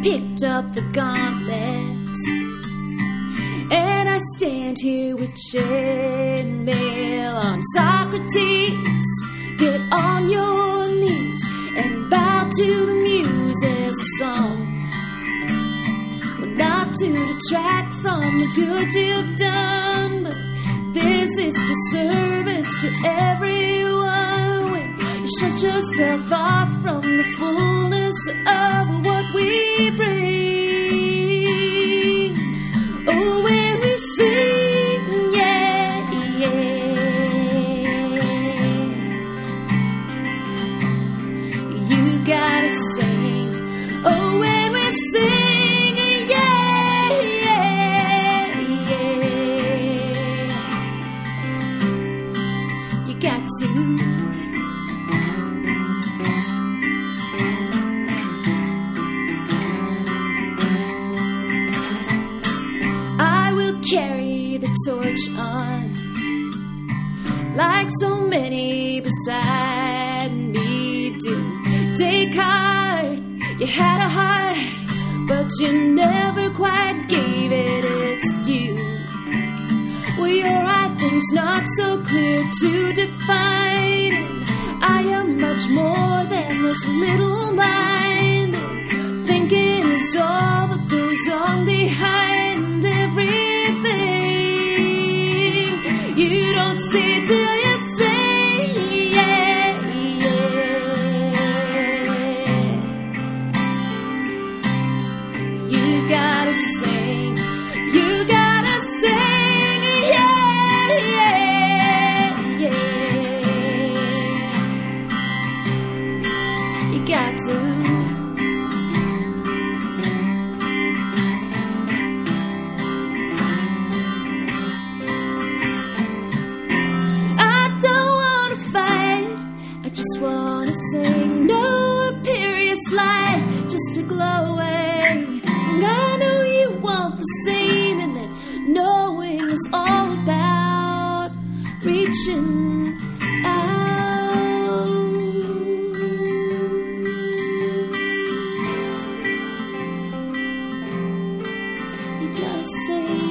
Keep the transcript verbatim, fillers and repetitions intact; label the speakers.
Speaker 1: picked up the gauntlet, and I stand here with chainmail on. Socrates, get on your knees and bow to the muses of song. Well, not to detract from the good you've done, but there's this disservice to everyone when you shut yourself off from the fullness of what we bring. Oh, when we sing, yeah, yeah, you gotta sing. Oh, when we sing, yeah, yeah, yeah, you got to. Carry the torch on, like so many beside me do. Descartes, you had a heart, but you never quite gave it its due. Well, your I think's not so clear to define. I am much more than this little mind. Thinking is all that goes on behind every. You don't see till you say, yeah, yeah. You gotta sing, you gotta sing, yeah, yeah, yeah. You got to. Sing, no imperious light, just a glowing. And I know you want the same, and that knowing is all about reaching out. You gotta sing.